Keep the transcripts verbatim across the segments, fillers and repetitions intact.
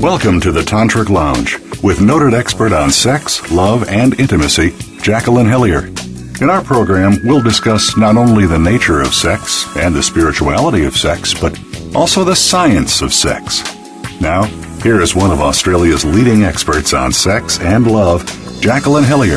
Welcome to the Tantric Lounge with noted expert on sex, love, and intimacy, Jacqueline Hillier. In our program, we'll discuss not only the nature of sex and the spirituality of sex, but also the science of sex. Now, here is one of Australia's leading experts on sex and love, Jacqueline Hillier.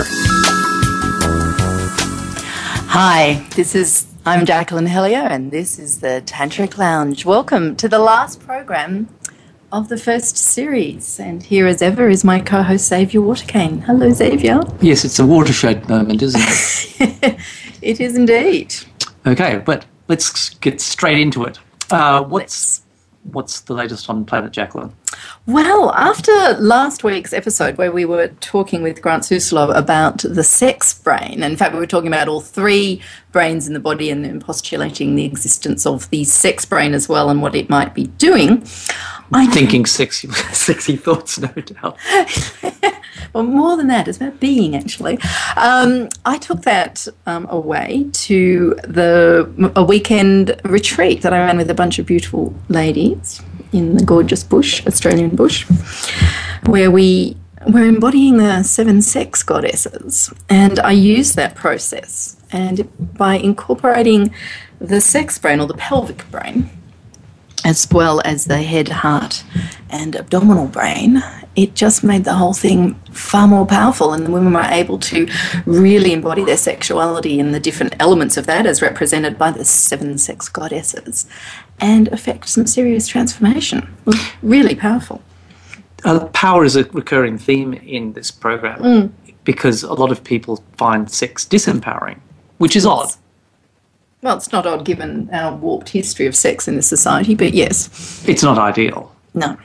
Hi, this is I'm Jacqueline Hillier, and this is the Tantric Lounge. Welcome to the last program of the first series, and here as ever is my co-host Xavier Waterkane. Hello, Xavier. Yes, it's a watershed moment, isn't it? It is indeed. Okay, but let's get straight into it. Uh, what's what's the latest on Planet Jacqueline? Well, after last week's episode where we were talking with Grant Suslov about the sex brain, in fact we were talking about all three brains in the body and then postulating the existence of the sex brain as well and what it might be doing. I'm thinking sexy, sexy thoughts, no doubt. Well, more than that, it's about being, actually. Um, I took that um, away to the a weekend retreat that I ran with a bunch of beautiful ladies in the gorgeous bush, Australian bush, where we were embodying the seven sex goddesses. And I used that process. And by incorporating the sex brain or the pelvic brain, as well as the head, heart, and abdominal brain, it just made the whole thing far more powerful, and the women were able to really embody their sexuality and the different elements of that as represented by the seven sex goddesses and affect some serious transformation. It was really powerful. Uh, power is a recurring theme in this program mm. because a lot of people find sex disempowering, which is yes. odd. Well, it's not odd given our warped history of sex in this society, but yes. It's not ideal. No.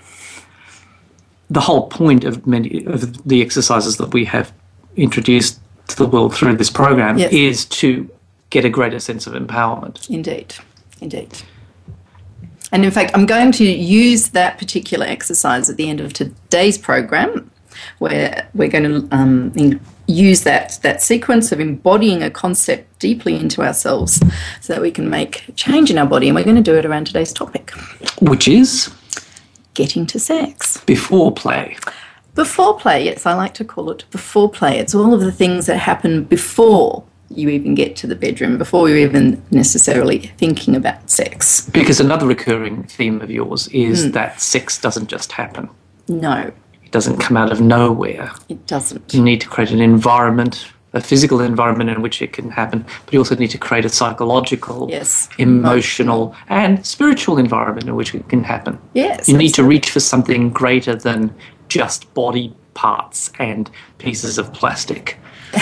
The whole point of many of the exercises that we have introduced to the world through this program yes. is to get a greater sense of empowerment. Indeed, indeed. And in fact, I'm going to use that particular exercise at the end of today's program, where we're going to um, use that, that sequence of embodying a concept deeply into ourselves so that we can make change in our body. And we're going to do it around today's topic. Which is? Getting to sex. Before play. Before play, yes, I like to call it before play. It's all of the things that happen before you even get to the bedroom, before you're even necessarily thinking about sex. Because another recurring theme of yours is mm. that sex doesn't just happen. No. It doesn't come out of nowhere. It doesn't. You need to create an environment, a physical environment in which it can happen, but you also need to create a psychological, yes. emotional, and spiritual environment in which it can happen. Yes. You need to reach for something greater than just body parts and pieces of plastic.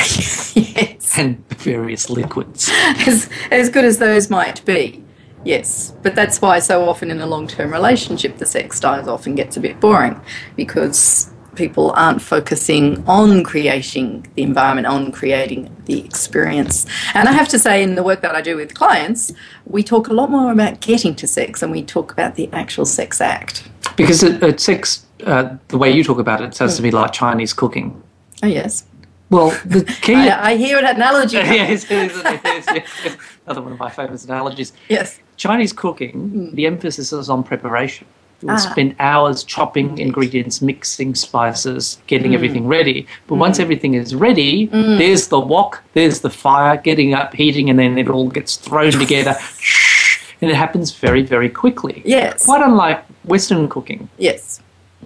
Yes. And various liquids. As, as good as those might be, yes. But that's why so often in a long-term relationship the sex dies off and gets a bit boring, because people aren't focusing on creating the environment, on creating the experience. And I have to say, in the work that I do with clients, we talk a lot more about getting to sex and we talk about the actual sex act. Because it, it sex, uh, the way you talk about it, sounds to me like Chinese cooking. Oh, yes. Well, the key... I, I hear an analogy. Yes, it is, it is, yes. Another one of my famous analogies. Yes. Chinese cooking, mm. the emphasis is on preparation. You'll ah. spend hours chopping mm. ingredients, mixing spices, getting mm. everything ready. But mm. once everything is ready, mm. there's the wok, there's the fire, getting up, heating, and then it all gets thrown together. And it happens very, very quickly. Yes. Quite unlike Western cooking. Yes.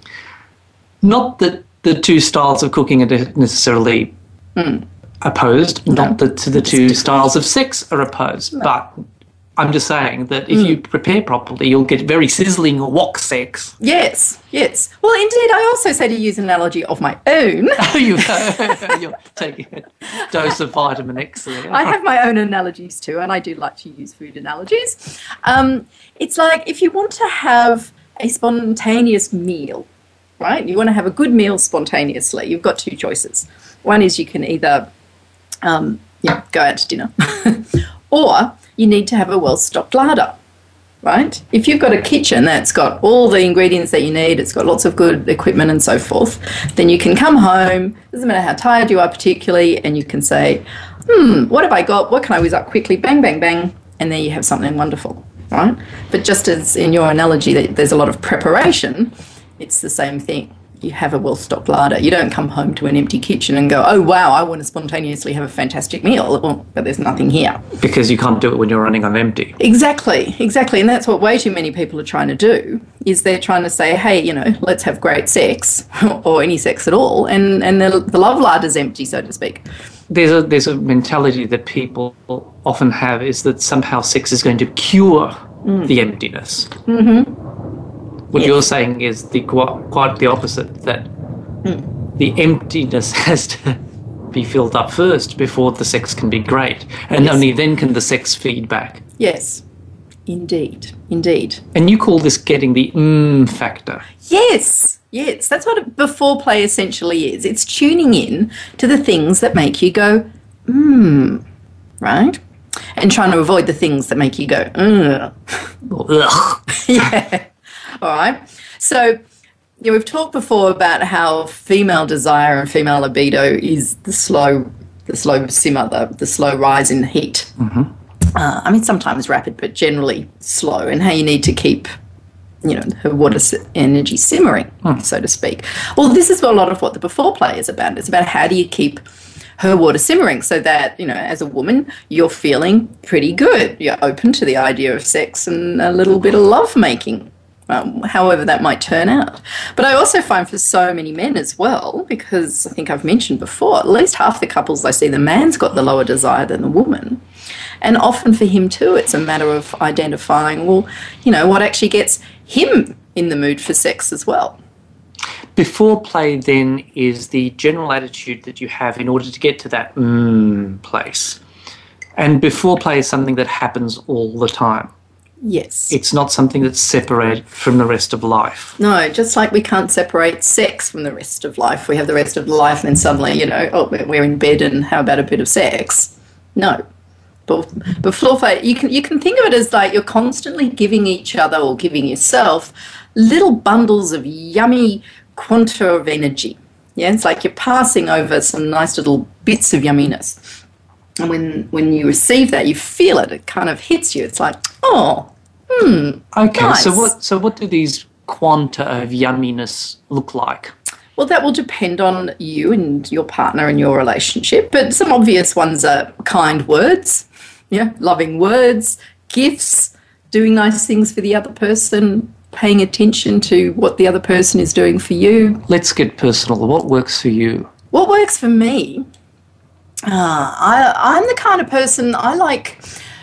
Not that the two styles of cooking are necessarily mm. opposed, no. not that the two styles of sex are opposed, no. but I'm just saying that if mm. you prepare properly, you'll get very sizzling wok sex. Yes, yes. Well, indeed, I also say to use an analogy of my own. Oh, you, you're taking a dose of vitamin X there. I have my own analogies too, and I do like to use food analogies. Um, it's like if you want to have a spontaneous meal, right? You want to have a good meal spontaneously. You've got two choices. One is you can either um, yeah, go out to dinner or you need to have a well-stocked larder, right? If you've got a kitchen that's got all the ingredients that you need, it's got lots of good equipment and so forth, then you can come home, doesn't matter how tired you are particularly, and you can say, hmm, what have I got? What can I whiz up quickly? Bang, bang, bang. And there you have something wonderful, right? But just as in your analogy that there's a lot of preparation, it's the same thing. You have a well-stocked larder. You don't come home to an empty kitchen and go, oh, wow, I want to spontaneously have a fantastic meal. Well, but there's nothing here. Because you can't do it when you're running on empty. Exactly, exactly. And that's what way too many people are trying to do, is they're trying to say, hey, you know, let's have great sex or any sex at all. And, and the, the love larder's empty, so to speak. There's a, there's a mentality that people often have is that somehow sex is going to cure mm. the emptiness. Mm-hmm. What yes. you're saying is the quite the opposite, that mm. the emptiness has to be filled up first before the sex can be great. And yes. only then can the sex feed back. Yes, indeed, indeed. And you call this getting the mm factor. Yes, yes. That's what a before play essentially is. It's tuning in to the things that make you go, mmm, right? And trying to avoid the things that make you go, ugh. Ugh. Yeah. All right. So, you know, we've talked before about how female desire and female libido is the slow, the slow simmer, the, the slow rise in heat. Mm-hmm. Uh, I mean, sometimes rapid, but generally slow, and how you need to keep, you know, her water energy simmering, mm. so to speak. Well, this is a lot of what the before play is about. It's about how do you keep her water simmering so that, you know, as a woman, you're feeling pretty good. You're open to the idea of sex and a little bit of love making. Um, however that might turn out. But I also find for so many men as well, because I think I've mentioned before, at least half the couples I see, the man's got the lower desire than the woman. And often for him too, it's a matter of identifying, well, you know, what actually gets him in the mood for sex as well. Before play then is the general attitude that you have in order to get to that mm place. And before play is something that happens all the time. Yes. It's not something that's separated from the rest of life. No, just like we can't separate sex from the rest of life. We have the rest of life and then suddenly, you know, oh, we're in bed and how about a bit of sex? No. But before play, you can, you can think of it as like you're constantly giving each other or giving yourself little bundles of yummy quanta of energy. Yeah, it's like you're passing over some nice little bits of yumminess. And when, when you receive that, you feel it. It kind of hits you. It's like, oh, hmm, okay, nice. so what so what do these quanta of yumminess look like? Well, that will depend on you and your partner and your relationship, but some obvious ones are kind words, yeah, loving words, gifts, doing nice things for the other person, paying attention to what the other person is doing for you. Let's get personal. What works for you? What works for me? Uh, I, I'm the kind of person, I like,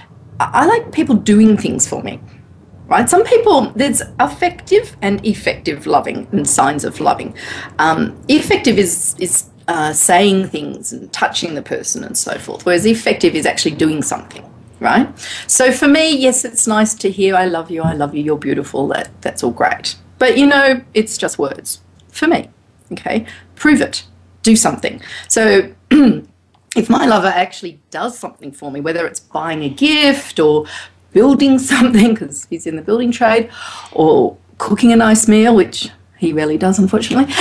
I like people doing things for me. Right? Some people, there's effective and effective loving and signs of loving. Um, effective is is uh, saying things and touching the person and so forth, whereas effective is actually doing something, right? So for me, yes, it's nice to hear, I love you, I love you, you're beautiful, that that's all great. But, you know, it's just words for me, okay? Prove it. Do something. So if my lover actually does something for me, whether it's buying a gift or building something, because he's in the building trade, or cooking a nice meal, which he rarely does, unfortunately,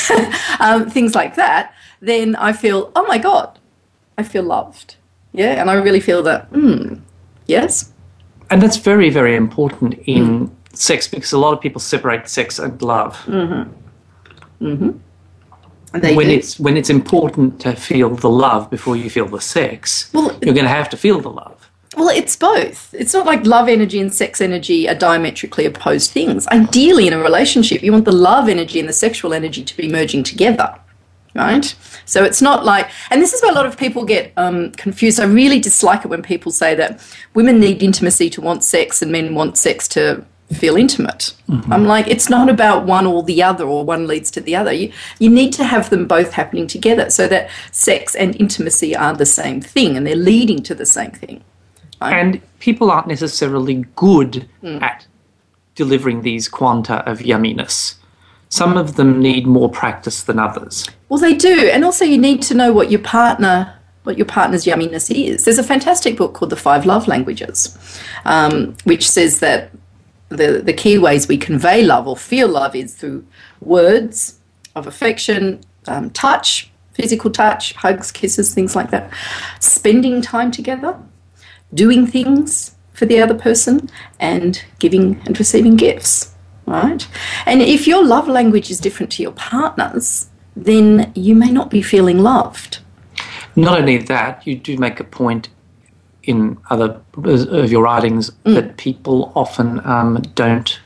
um, things like that, then I feel, oh my God, I feel loved. Yeah, and I really feel that, mm, yes. And that's very, very important in mm. sex, because a lot of people separate sex and love. Mm-hmm. Mm-hmm. They when do. it's when it's important to feel the love before you feel the sex, well, you're going to have to feel the love. Well, it's both. It's not like love energy and sex energy are diametrically opposed things. Ideally, in a relationship, you want the love energy and the sexual energy to be merging together, right? So it's not like, and this is where a lot of people get um, confused. I really dislike it when people say that women need intimacy to want sex and men want sex to feel intimate. Mm-hmm. I'm like, it's not about one or the other, or one leads to the other. You, you need to have them both happening together so that sex and intimacy are the same thing and they're leading to the same thing. And people aren't necessarily good mm. at delivering these quanta of yumminess. Some of them need more practice than others. Well, they do. And also you need to know what your partner, what your partner's yumminess is. There's a fantastic book called The Five Love Languages, um, which says that the, the key ways we convey love or feel love is through words of affection, um, touch, physical touch, hugs, kisses, things like that, spending time together, doing things for the other person, and giving and receiving gifts. right? And if your love language is different to your partner's, then you may not be feeling loved. Not only that, you do make a point in other of your writings mm. that people often um, don't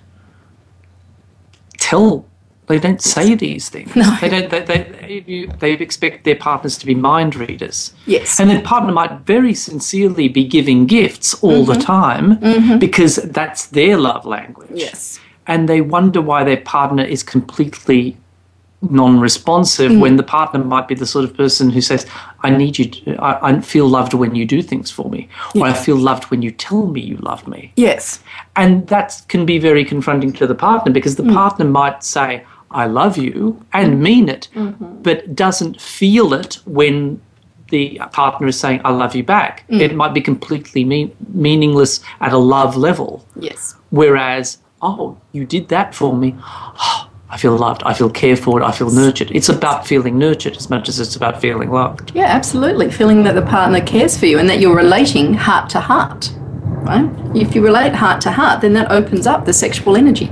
tell. They don't say these things. No. They don't. They, they, you, they expect their partners to be mind readers. Yes. And their partner might very sincerely be giving gifts all mm-hmm. the time mm-hmm. because that's their love language. Yes. And they wonder why their partner is completely non-responsive mm. when the partner might be the sort of person who says, I need you to, I, I feel loved when you do things for me, or yes. I feel loved when you tell me you love me. Yes. And that can be very confronting to the partner because the mm. partner might say, I love you, and mean it, mm-hmm. but doesn't feel it when the partner is saying, I love you back. Mm. It might be completely mean, meaningless at a love level. Yes. Whereas, oh, you did that for me. Oh, I feel loved, I feel cared for, I feel nurtured. It's about feeling nurtured as much as it's about feeling loved. Yeah, absolutely. Feeling that the partner cares for you and that you're relating heart to heart, right? If you relate heart to heart, then that opens up the sexual energy,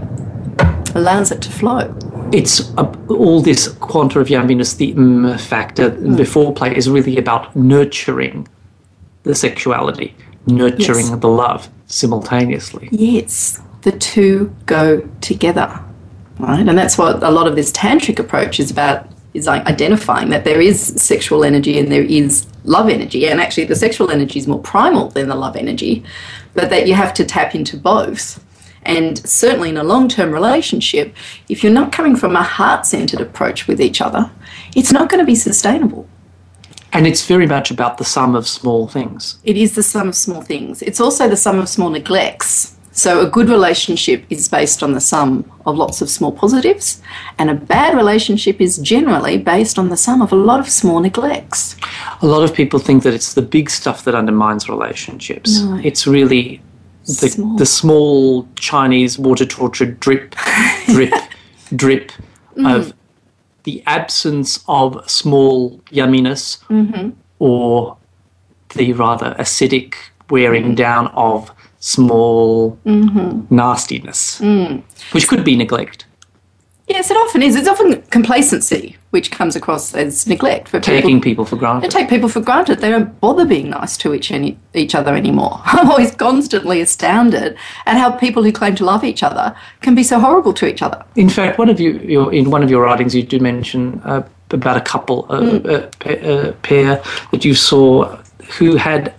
allows it to flow. It's uh, all this quanta of yumminess, the mm factor mm. before play is really about nurturing the sexuality, nurturing yes. the love simultaneously. Yes, the two go together. Right, and that's what a lot of this tantric approach is about, is like identifying that there is sexual energy and there is love energy, and actually the sexual energy is more primal than the love energy, but that you have to tap into both. And certainly in a long-term relationship, if you're not coming from a heart-centered approach with each other, it's not going to be sustainable. And it's very much about the sum of small things. It is the sum of small things. It's also the sum of small neglects. So a good relationship is based on the sum of lots of small positives, and a bad relationship is generally based on the sum of a lot of small neglects. A lot of people think that it's the big stuff that undermines relationships. No. It's really the small, the small Chinese water torture drip, drip, drip mm. of the absence of small yumminess mm-hmm. or the rather acidic wearing mm-hmm. down of small mm-hmm. nastiness, mm. which could be neglect. Yes, it often is. It's often complacency, which comes across as neglect. For Taking people, people for granted. They take people for granted. They don't bother being nice to each, any, each other anymore. I'm always constantly astounded at how people who claim to love each other can be so horrible to each other. In fact, one of you, your, in one of your writings, you do mention uh, about a couple, a, mm. a, a pair that you saw who had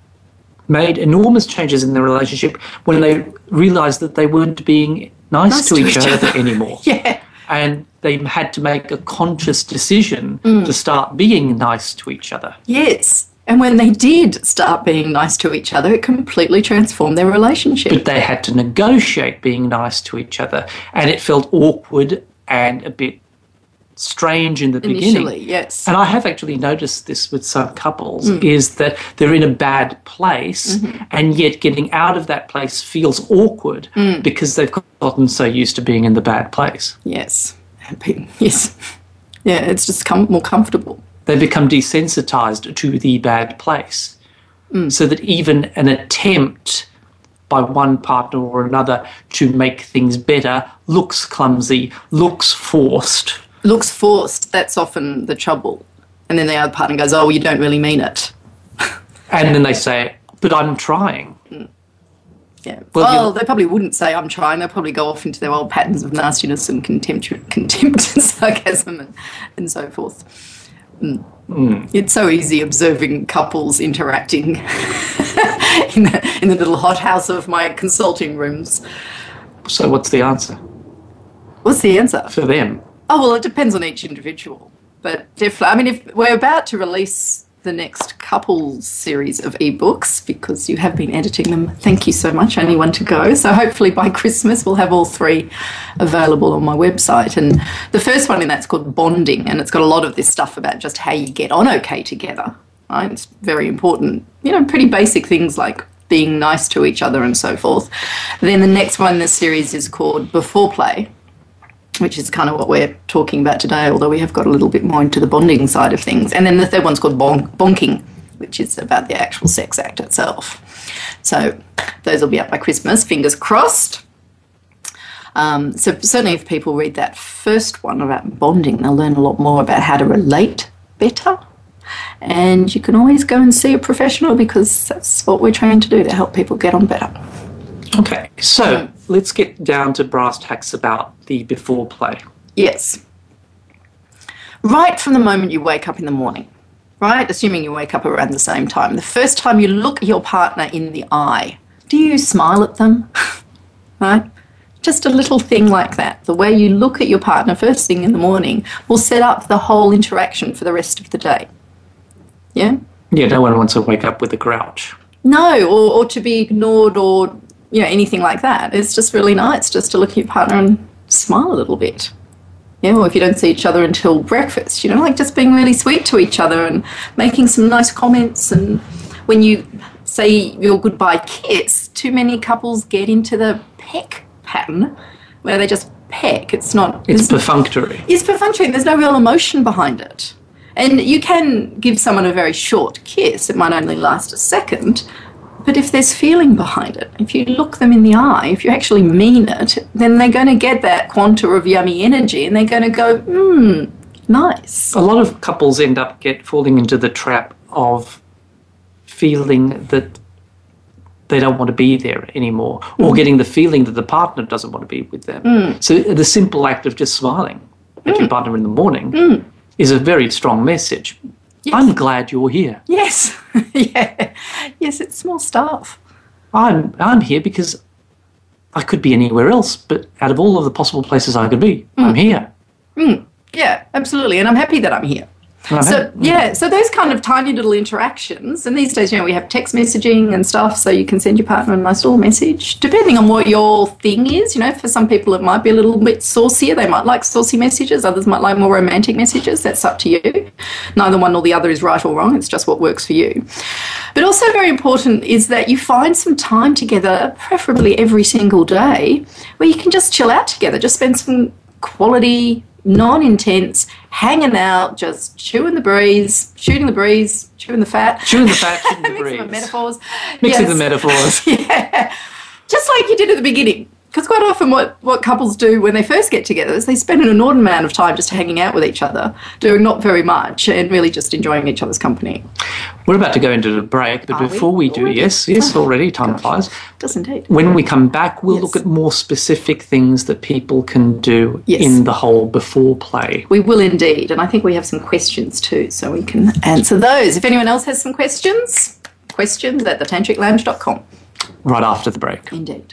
made enormous changes in their relationship when they realised that they weren't being nice, nice to, to each, each other, other anymore. Yeah. And they had to make a conscious decision mm. to start being nice to each other. Yes. And when they did start being nice to each other, it completely transformed their relationship. But they had to negotiate being nice to each other. And it felt awkward and a bit strange in the Initially, beginning. Yes. And I have actually noticed this with some couples, mm. is that they're in a bad place mm-hmm. and yet getting out of that place feels awkward mm. because they've gotten so used to being in the bad place. Yes. Yes. Yeah, it's just com- more comfortable. They become desensitized to the bad place. Mm. So that even an attempt by one partner or another to make things better looks clumsy, looks forced. Looks forced, that's often the trouble. And then the other partner goes, oh, you don't really mean it. And then they say, but I'm trying. Mm. Yeah. Well, well they probably wouldn't say I'm trying. They'll probably go off into their old patterns of nastiness and contempt, contempt and sarcasm and, and so forth. Mm. Mm. It's so easy observing couples interacting in, the, in the little hothouse of my consulting rooms. So what's the answer? What's the answer? For them. Oh, well, it depends on each individual. But definitely, I mean, if we're about to release the next couples series of ebooks, because you have been editing them, thank you so much, only one to go. So hopefully by Christmas we'll have all three available on my website. And the first one in that's called Bonding, and it's got a lot of this stuff about just how you get on okay together. Right? It's very important, you know, pretty basic things like being nice to each other and so forth. Then the next one in the series is called Before Play, which is kind of what we're talking about today, although we have got a little bit more into the bonding side of things. And then the third one's called bon- Bonking, which is about the actual sex act itself. So those will be up by Christmas, fingers crossed. Um, so certainly if people read that first one about bonding, they'll learn a lot more about how to relate better. And you can always go and see a professional because that's what we're trying to do, to help people get on better. Okay, so let's get down to brass tacks about the before play. Yes. Right from the moment you wake up in the morning, right, assuming you wake up around the same time, the first time you look at your partner in the eye, do you smile at them? Right? Just a little thing like that. The way you look at your partner first thing in the morning will set up the whole interaction for the rest of the day. Yeah? Yeah, no one wants to wake up with a grouch. No, or, or to be ignored or, you know, anything like that. It's just really nice just to look at your partner and smile a little bit. Yeah, or if you don't see each other until breakfast, you know, like just being really sweet to each other and making some nice comments. And when you say your goodbye kiss, too many couples get into the peck pattern where they just peck. It's not... It's perfunctory. It's perfunctory. There's no real emotion behind it. And you can give someone a very short kiss. It might only last a second. But if there's feeling behind it, if you look them in the eye, if you actually mean it, then they're going to get that quanta of yummy energy and they're going to go, hmm, nice. A lot of couples end up get falling into the trap of feeling that they don't want to be there anymore, or mm. getting the feeling that the partner doesn't want to be with them. Mm. So the simple act of just smiling at mm. your partner in the morning mm. is a very strong message. Yes. I'm glad you're here. Yes. Yeah. Yes, it's small stuff. I'm I'm here because I could be anywhere else, but out of all of the possible places I could be, mm. I'm here. Mm. Yeah, absolutely. And I'm happy that I'm here. So, yeah, so those kind of tiny little interactions, and these days, you know, we have text messaging and stuff, so you can send your partner a nice little message, depending on what your thing is. You know, for some people it might be a little bit saucier. They might like saucy messages. Others might like more romantic messages. That's up to you. Neither one nor the other is right or wrong. It's just what works for you. But also very important is that you find some time together, preferably every single day, where you can just chill out together, just spend some quality, non-intense, hanging out, just chewing the breeze, shooting the breeze, chewing the fat. Chewing the fat, shooting the breeze. Mixing the metaphors. Mixing yes. the metaphors. Yeah. Just like you did at the beginning. Because quite often what, what couples do when they first get together is they spend an inordinate amount of time just hanging out with each other, doing not very much and really just enjoying each other's company. We're about to go into the break, but Are before we, we do, already? yes, yes, oh, already, time gosh. flies. Does indeed. When we come back, we'll yes. look at more specific things that people can do yes. in the whole before play. We will indeed, and I think we have some questions too, so we can answer those. If anyone else has some questions, questions at the tantric lounge dot com. Right after the break. Indeed.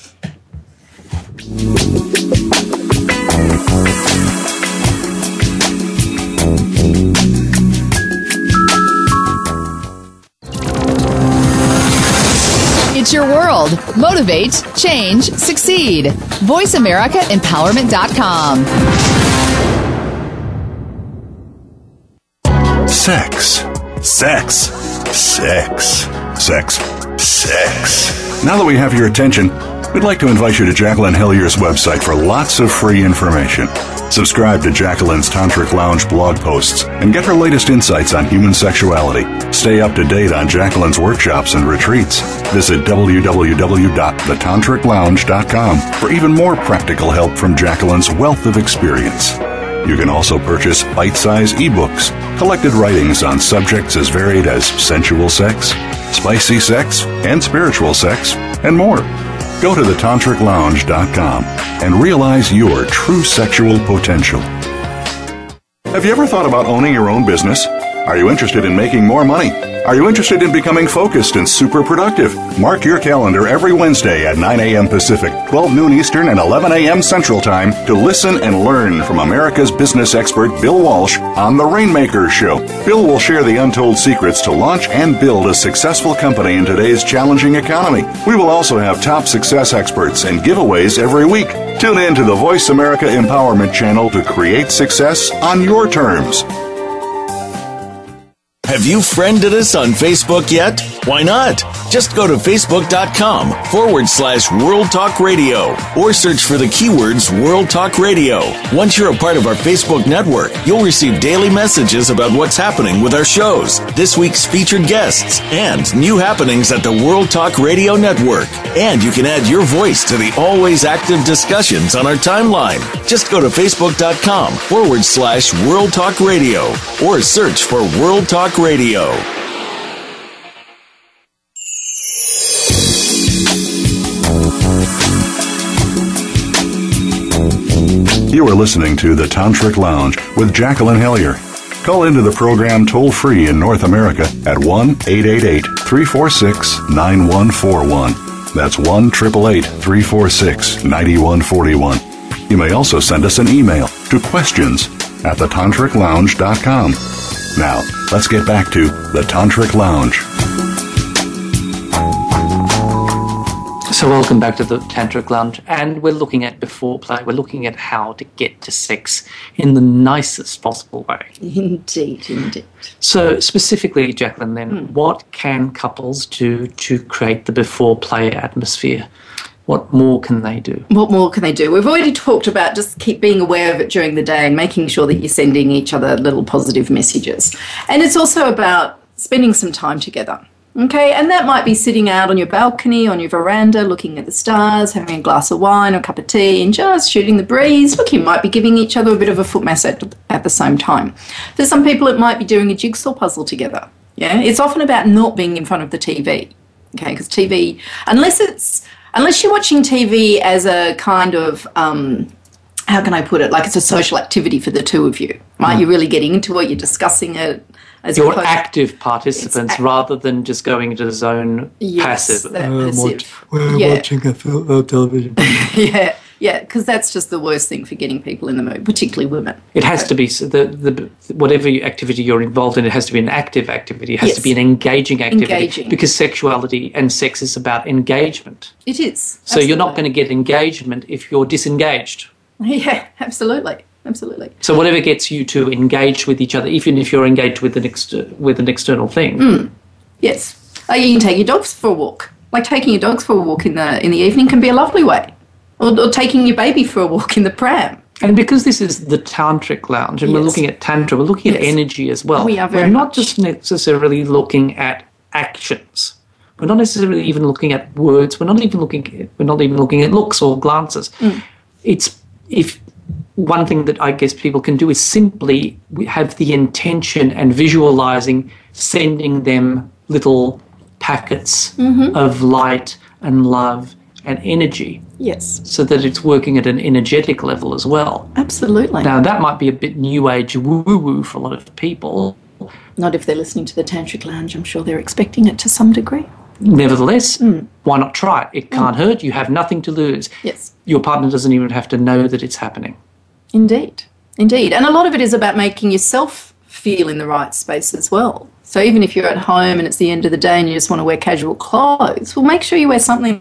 It's your world. Motivate, change, succeed. voice america empowerment dot com. Sex. Sex. Sex. Sex. Sex. Now that we have your attention, we'd like to invite you to Jacqueline Hillier's website for lots of free information. Subscribe to Jacqueline's Tantric Lounge blog posts and get her latest insights on human sexuality. Stay up to date on Jacqueline's workshops and retreats. Visit w w w dot the tantric lounge dot com for even more practical help from Jacqueline's wealth of experience. You can also purchase bite-sized ebooks, collected writings on subjects as varied as sensual sex, spicy sex, and spiritual sex, and more. Go to the tantric lounge dot com and realize your true sexual potential. Have you ever thought about owning your own business? Are you interested in making more money? Are you interested in becoming focused and super productive? Mark your calendar every Wednesday at nine a.m. Pacific, twelve noon Eastern, and eleven a.m. Central Time to listen and learn from America's business expert Bill Walsh on The Rainmaker Show. Bill will share the untold secrets to launch and build a successful company in today's challenging economy. We will also have top success experts and giveaways every week. Tune in to the Voice America Empowerment Channel to create success on your terms. Have you friended us on Facebook yet? Why not? Just go to facebook.com forward slash World Talk Radio or search for the keywords World Talk Radio. Once you're a part of our Facebook network, you'll receive daily messages about what's happening with our shows, this week's featured guests, and new happenings at the World Talk Radio Network. And you can add your voice to the always active discussions on our timeline. Just go to facebook.com forward slash World Talk Radio or search for World Talk Radio. You are listening to The Tantric Lounge with Jacqueline Hillier. Call into the program toll-free in North America at one eight eight eight, three four six, nine one four one. That's one eight eight eight, three four six, nine one four one. You may also send us an email to questions at the tantric lounge dot com. Now, let's get back to The Tantric Lounge. So welcome back to the Tantric Lounge, and we're looking at before play. We're looking at how to get to sex in the nicest possible way. Indeed, indeed. So specifically, Jacqueline, then, Mm. what can couples do to create the before play atmosphere? What more can they do? What more can they do? We've already talked about just keep being aware of it during the day and making sure that you're sending each other little positive messages. And it's also about spending some time together. Okay, and that might be sitting out on your balcony, on your veranda, looking at the stars, having a glass of wine or a cup of tea, and just shooting the breeze. Look, you might be giving each other a bit of a foot massage at, at the same time. For some people, it might be doing a jigsaw puzzle together. Yeah, it's often about not being in front of the T V. Okay, because T V, unless it's unless you're watching T V as a kind of um, how can I put it? Like it's a social activity for the two of you, right? Mm. You're really getting into it. You're discuking it. As You're opposed, active participants act- rather than just going into the zone yes, passive. that Uh, passive. watch- we're Yeah. watching a film, uh, television. yeah, yeah, because that's just the worst thing for getting people in the mood, particularly women. It has to be so the, the whatever activity you're involved in. It has to be an active activity. It has Yes. to be an engaging activity Engaging. because sexuality and sex is about engagement. It is. So you're not going to get engagement if you're disengaged. Yeah, absolutely, absolutely. So whatever gets you to engage with each other, even if you're engaged with an exter- with an external thing. Mm. Yes, like you can take your dogs for a walk. Like taking your dogs for a walk in the in the evening can be a lovely way, or, or taking your baby for a walk in the pram. And because this is the Tantric Lounge, and Yes. we're looking at Tantra, we're looking at Yes. energy as well. We are very We're not much. just necessarily looking at actions. We're not necessarily even looking at words. We're not even looking. At, we're not even looking at looks or glances. Mm. It's if one thing that I guess people can do is simply have the intention and visualizing, sending them little packets Mm-hmm. of light and love and energy, Yes, so that it's working at an energetic level as well. absolutely. Now, that might be a bit new age woo-woo for a lot of people. Not if they're listening to the Tantric Lounge. I'm sure they're expecting it to some degree. Nevertheless, why not try it? It can't hurt. You have nothing to lose. Yes. Your partner doesn't even have to know that it's happening. Indeed, indeed. And a lot of it is about making yourself feel in the right space as well. So even if you're at home and it's the end of the day and you just want to wear casual clothes, well, make sure you wear something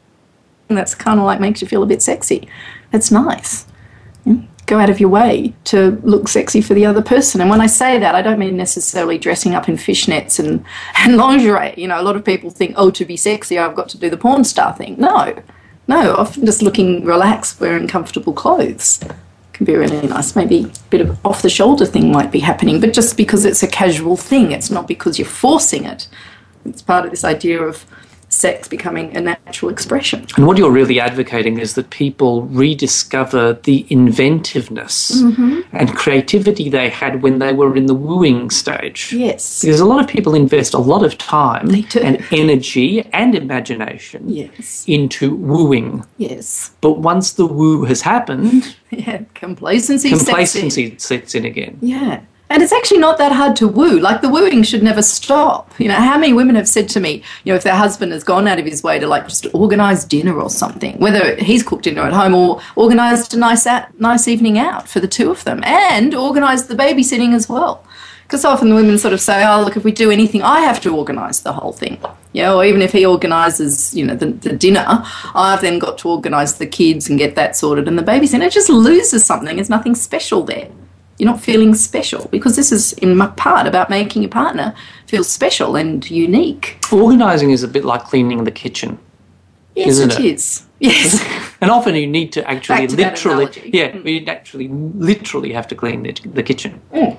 that's kind of like makes you feel a bit sexy. That's nice. Yeah. Go out of your way to look sexy for the other person. And when I say that, I don't mean necessarily dressing up in fishnets and, and lingerie. You know, a lot of people think, oh, to be sexy, I've got to do the porn star thing. No, no, often just looking relaxed, wearing comfortable clothes can be really nice. Maybe a bit of off-the-shoulder thing might be happening, but just because it's a casual thing, it's not because you're forcing it. It's part of this idea of sex becoming a natural expression. And what you're really advocating is that people rediscover the inventiveness Mm-hmm. and creativity they had when they were in the wooing stage. Yes. Because a lot of people invest a lot of time They do. and energy and imagination Yes. into wooing. Yes. But once the woo has happened, Yeah. Complacency. sets in. complacency sets in again. Yeah. And it's actually not that hard to woo. Like, the wooing should never stop. You know, how many women have said to me, you know, if their husband has gone out of his way to, like, just organise dinner or something, whether he's cooked dinner at home or organised a nice out, nice evening out for the two of them, and organised the babysitting as well. Because often the women sort of say, oh, look, if we do anything, I have to organise the whole thing. You know, or even if he organises, you know, the, the dinner, I've then got to organise the kids and get that sorted and the babysitting. It just loses something. There's nothing special there. You're not feeling special, because this is in my part about making your partner feel special and unique. Organising is a bit like cleaning the kitchen. Yes, Isn't it it? is. Yes. And often you need to actually Back to that literally, analogy. yeah, Mm. you actually literally have to clean the, the kitchen. Mm.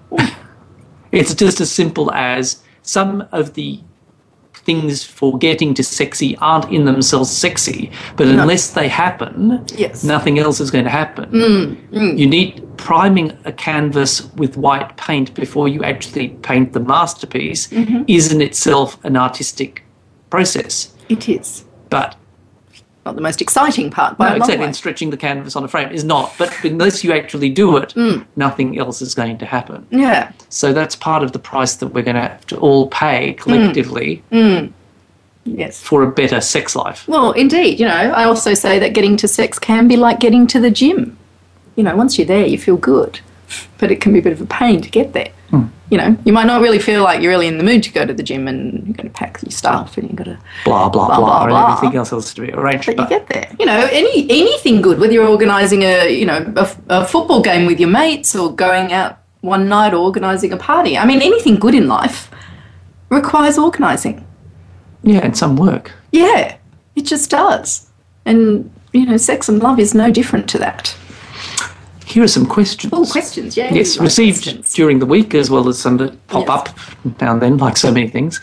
It's just as simple as some of the things for getting to sexy aren't in themselves sexy, but unless they happen, Yes. nothing else is going to happen. Mm, mm. You need priming a canvas with white paint before you actually paint the masterpiece Mm-hmm. is in itself an artistic process. It is. But Not the most exciting part, by no, a long exactly, way. and stretching the canvas on a frame is not. But unless you actually do it, Mm. nothing else is going to happen. Yeah. So that's part of the price that we're going to have to all pay collectively Mm. Yes. for a better sex life. Well, indeed. You know, I also say that getting to sex can be like getting to the gym. You know, once you're there, you feel good. But it can be a bit of a pain to get there. Hmm. You know, you might not really feel like you're really in the mood to go to the gym, and you're going to pack your stuff and you've got to Blah, blah, Blah, blah, blah, and blah. everything else has to be arranged. But you But get there. You know, any anything good, whether you're organising a you know a, a football game with your mates, or going out one night, or organising a party. I mean, anything good in life requires organising. yeah, and some work. Yeah, it just does. And you know, sex and love is no different to that. Here are some questions. Oh, questions, yeah. Yes, we like received questions. during the week, as well as some that pop Yes. up now and then, like so many things.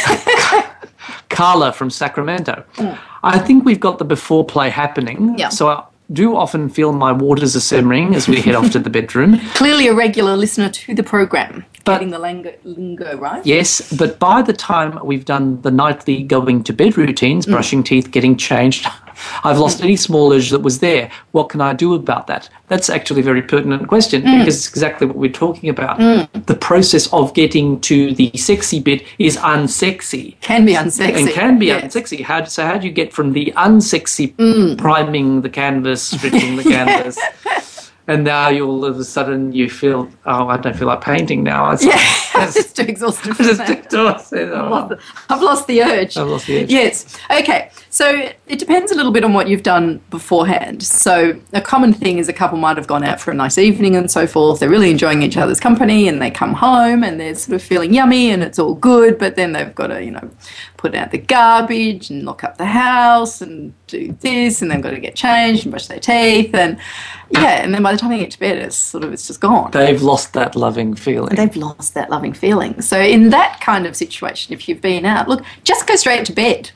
Carla from Sacramento. I think we've got the before play happening. Yeah. So I do often feel my waters are simmering as we head off to the bedroom. Clearly a regular listener to the program. But- Getting the lingo, lingo right. Yes, but by the time we've done the nightly going to bed routines, brushing teeth, getting changed, I've lost any small urge that was there. What can I do about that? That's actually a very pertinent question because it's exactly what we're talking about. The process of getting to the sexy bit is unsexy. Can be unsexy. And can be Yes. unsexy. How, so how do you get from the unsexy priming the canvas, stretching the canvas, and now you all of a sudden you feel, oh, I don't feel like painting now. It's, Yeah, it's it's too exhausted for just that. exhausted. I've Oh. lost the- I've lost the urge. I've lost the urge. Yes. Okay. So it depends a little bit on what you've done beforehand. So a common thing is a couple might have gone out for a nice evening and so forth. They're really enjoying each other's company, and they come home and they're sort of feeling yummy and it's all good. But then they've got to, you know, put out the garbage and lock up the house and do this, and they've got to get changed and brush their teeth, and yeah. And then by the time they get to bed, it's sort of it's just gone. They've lost that loving feeling. They've lost that loving feeling. So in that kind of situation, if you've been out, look, just go straight to bed.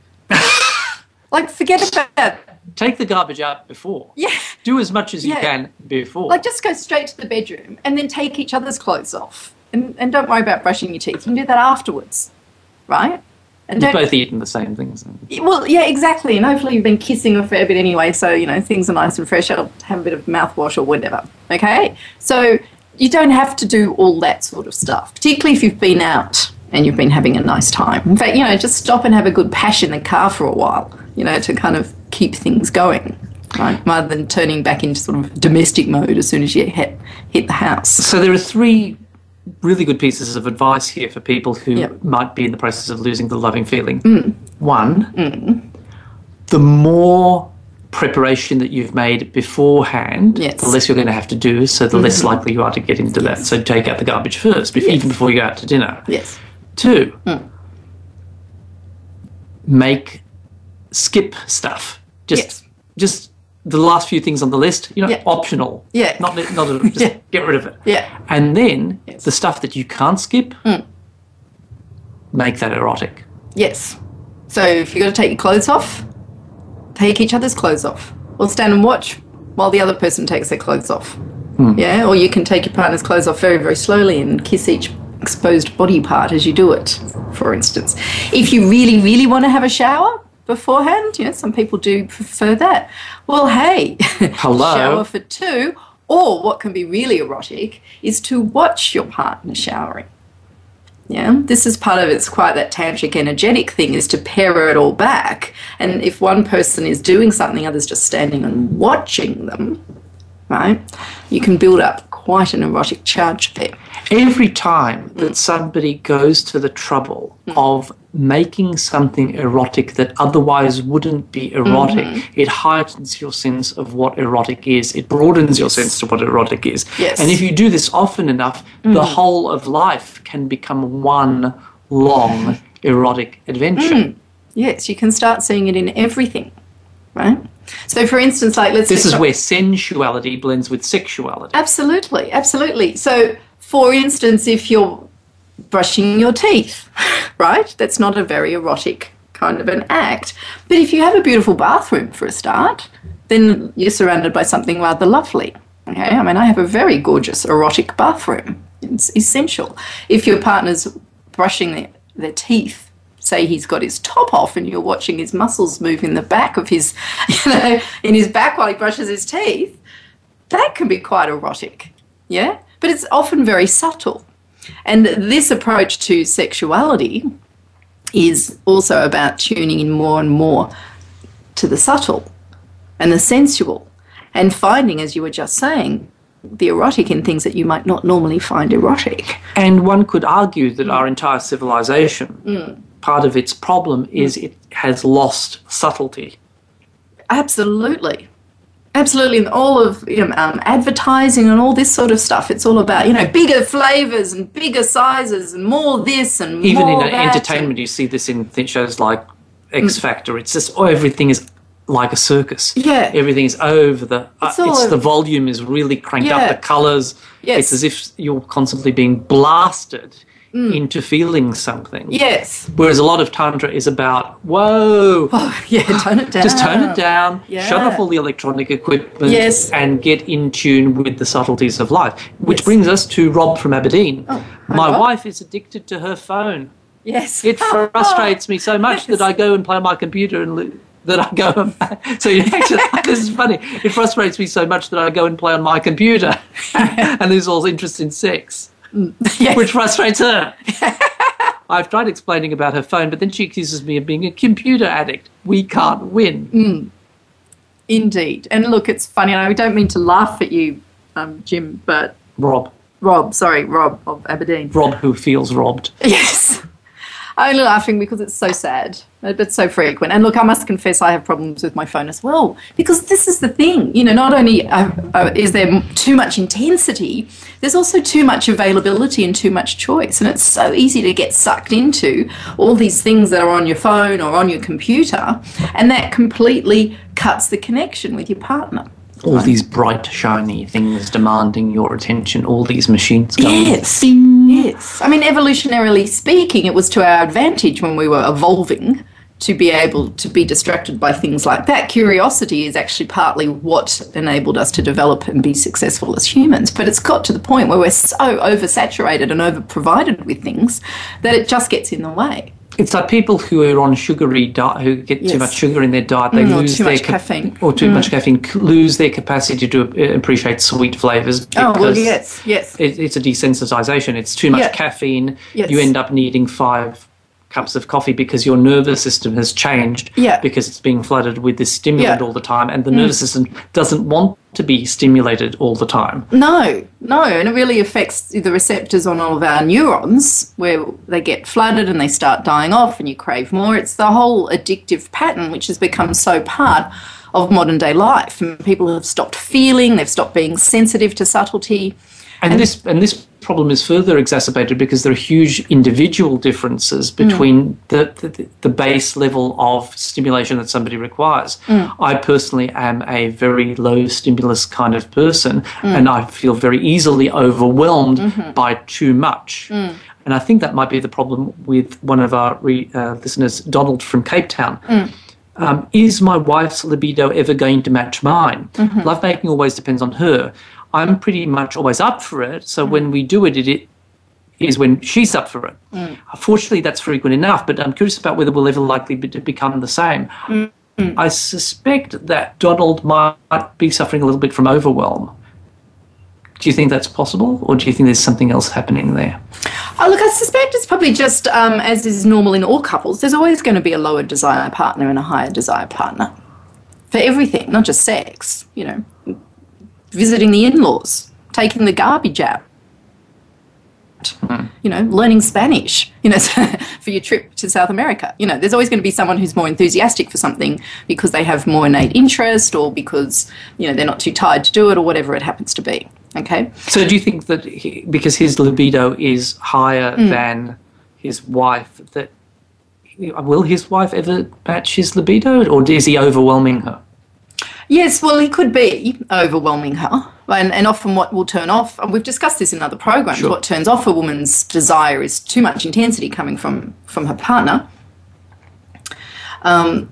Like, forget about, Take the garbage out before. yeah, Do as much as you Yeah. can before. like just go straight to the bedroom and then take each other's clothes off. And, and don't worry about brushing your teeth. You can do that afterwards, right? And You've don't, both eaten the same things. well, yeah, exactly. And hopefully you've been kissing a fair bit anyway, so, you know, things are nice and fresh. I'll have a bit of mouthwash or whatever, okay? So you don't have to do all that sort of stuff, particularly if you've been out and you've been having a nice time. In fact, you know, just stop and have a good pash in the car for a while, you know, to kind of keep things going, right? Rather than turning back into sort of domestic mode as soon as you hit, hit the house. So there are three really good pieces of advice here for people who Yep. might be in the process of losing the loving feeling. Mm. One, the more preparation that you've made beforehand, Yes. the less you're going to have to do, so the less likely you are to get into that. So take out the garbage first, bef- Yes. even before you go out to dinner. Yes. Two, Mm. make skip stuff. Just, Yes. just the last few things on the list. You know, Yeah. optional. Yeah. Not, not a, just Yeah. get rid of it. Yeah. And then Yes. the stuff that you can't skip, Mm. make that erotic. Yes. So if you've got to take your clothes off, take each other's clothes off. Or stand and watch while the other person takes their clothes off. Yeah, or you can take your partner's clothes off very, very slowly and kiss each exposed body part as you do it, for instance. If you really, really want to have a shower beforehand, you know, some people do prefer that. Well, hey, Hello. shower for two. Or what can be really erotic is to watch your partner showering. Yeah, this is part of it's quite that tantric energetic thing, is to pair it all back. And if one person is doing something, others just standing and watching them, right? You can build up quite an erotic charge there. Every time that somebody goes to the trouble of making something erotic that otherwise wouldn't be erotic. Mm-hmm. It heightens your sense of what erotic is. It broadens your sense of what erotic is. Yes. And if you do this often enough, mm. the whole of life can become one long erotic adventure. Mm. Yes, you can start seeing it in everything, right? So, for instance, like let's... This is where sensuality blends with sexuality. Absolutely, absolutely. So, for instance, if you're brushing your teeth, right? That's not a very erotic kind of an act. But if you have a beautiful bathroom for a start, then you're surrounded by something rather lovely. Okay, I mean, I have a very gorgeous erotic bathroom. It's essential. If your partner's brushing their, their teeth, say he's got his top off and you're watching his muscles move in the back of his, you know, in his back while he brushes his teeth, that can be quite erotic, yeah? But it's often very subtle. And this approach to sexuality is also about tuning in more and more to the subtle and the sensual and finding, as you were just saying, the erotic in things that you might not normally find erotic. And one could argue that our entire civilization, mm. part of its problem is it has lost subtlety. Absolutely. Absolutely, and all of you know, um, advertising and all this sort of stuff, it's all about, you know, bigger flavours and bigger sizes and more this and Even more in that. entertainment, and, you see this in shows like X Factor. It's just, oh, everything is like a circus. Yeah. Everything is over the, It's uh, all it's over. the volume is really cranked Yeah. up, the colours. Yes. It's as if you're constantly being blasted into feeling something. Yes. Whereas a lot of Tantra is about, whoa, Oh, yeah, tone it down. just tone it down, Yeah. shut off all the electronic equipment, Yes. and get in tune with the subtleties of life. Which Yes. brings us to Rob from Aberdeen. Oh, hi, My Rob. wife is addicted to her phone. Yes. It frustrates me so much Yes. that I go and play on my computer and lo- that I go and so you actually, this is funny. It frustrates me so much that I go and play on my computer and lose all interest in sex, Yes. which frustrates her. I've tried explaining about her phone, but then she accuses me of being a computer addict. We can't win. Indeed. And look, it's funny, and I don't mean to laugh at you, um, Jim, but Rob. Rob, sorry, Rob of Aberdeen. Rob who feels robbed. Yes. I'm only laughing because it's so sad, but so frequent. And look, I must confess I have problems with my phone as well, because this is the thing, you know, not only uh, uh, is there m- too much intensity, there's also too much availability and too much choice. And it's so easy to get sucked into all these things that are on your phone or on your computer, and that completely cuts the connection with your partner. All these bright, shiny things demanding your attention, all these machines going. Yes, yes. I mean, evolutionarily speaking, it was to our advantage when we were evolving to be able to be distracted by things like that. Curiosity is actually partly what enabled us to develop and be successful as humans. But it's got to the point where we're so oversaturated and overprovided with things that it just gets in the way. It's like people who are on sugary diet, who get Yes. too much sugar in their diet, they Mm, or lose too their much caffeine. or too much caffeine, c- lose their capacity to uh, appreciate sweet flavors. Oh, well, because yes, yes. it, it's a desensitization. It's too much Yeah. caffeine. Yes. You end up needing five cups of coffee because your nervous system has changed Yeah. because it's being flooded with this stimulant Yeah. all the time, and the nervous system doesn't want to be stimulated all the time. No, no, and it really affects the receptors on all of our neurons where they get flooded and they start dying off and you crave more. It's the whole addictive pattern which has become so part of modern day life. And people have stopped feeling, they've stopped being sensitive to subtlety. And, this and this problem is further exacerbated because there are huge individual differences between the, the the base level of stimulation that somebody requires. I personally am a very low stimulus kind of person, and I feel very easily overwhelmed by too much. And I think that might be the problem with one of our re, uh, listeners, Donald from Cape Town. Um, is my wife's libido ever going to match mine? Lovemaking always depends on her. I'm pretty much always up for it, so when we do it, it, it is when she's up for it. Unfortunately, that's frequent enough, but I'm curious about whether we'll ever likely be, to become the same. I suspect that Donald might be suffering a little bit from overwhelm. Do you think that's possible, or do you think there's something else happening there? Oh, look, I suspect it's probably just, um, as is normal in all couples, there's always going to be a lower desire partner and a higher desire partner for everything, not just sex, you know, visiting the in-laws, taking the garbage out, that. Mm. You know, learning Spanish, you know, for your trip to South America. You know, there's always going to be someone who's more enthusiastic for something because they have more innate interest or because, you know, they're not too tired to do it or whatever it happens to be. Okay? So do you think that he, because his libido is higher mm. than his wife, that will his wife ever match his libido, or is he overwhelming her? Yes, well, he could be overwhelming her. And, and often what will turn off, and we've discussed this in other programs, sure. what turns off a woman's desire is too much intensity coming from, from her partner. Um,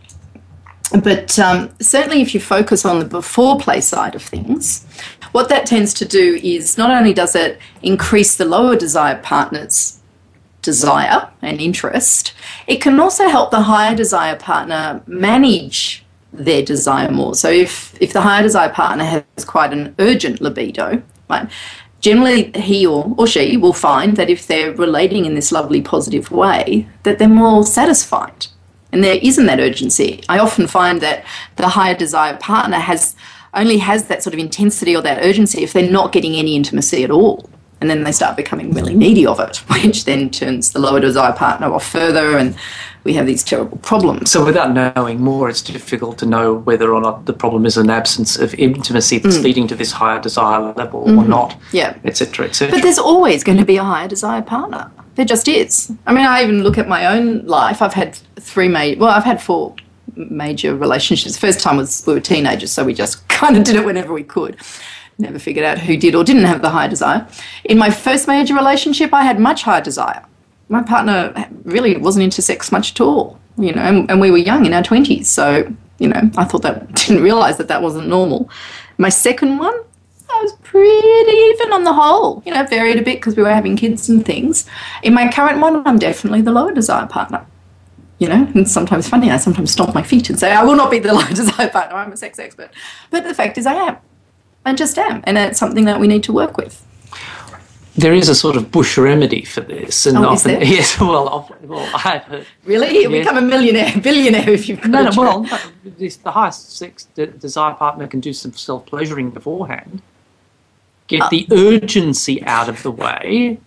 but um, certainly if you focus on the before play side of things, what that tends to do is not only does it increase the lower desire partner's desire and interest, it can also help the higher desire partner manage their desire more. So if, if the higher desire partner has quite an urgent libido, right, generally he or, or she will find that if they're relating in this lovely positive way, that they're more satisfied. And there isn't that urgency. I often find that the higher desire partner has only has that sort of intensity or that urgency if they're not getting any intimacy at all. And then they start becoming really needy of it, which then turns the lower desire partner off further, and we have these terrible problems. So without knowing more, it's difficult to know whether or not the problem is an absence of intimacy that's mm. leading to this higher desire level mm-hmm. or not, yeah, et cetera, et cetera. But there's always going to be a higher desire partner. There just is. I mean, I even look at my own life. I've had three major, well, I've had four major relationships. The first time was we were teenagers, so we just kind of did it whenever we could. Never figured out who did or didn't have the high desire. In my first major relationship, I had much higher desire. My partner really wasn't into sex much at all, you know, and, and we were young in our twenties. So, you know, I thought that, didn't realise that that wasn't normal. My second one, I was pretty even on the whole, you know, varied a bit because we were having kids and things. In my current one, I'm definitely the lower desire partner. You know, and sometimes funny, I sometimes stomp my feet and say, I will not be the lower desire partner, I'm a sex expert. But the fact is I am. I just am, and it's something that we need to work with. There is a sort of bush remedy for this, and oh, often is there? yes, well, well, I've heard. Really, you yes. become a millionaire, billionaire if you've got no, a no. Well, no, this, the highest sex de- desire partner can do some self pleasuring beforehand, get oh. the urgency out of the way.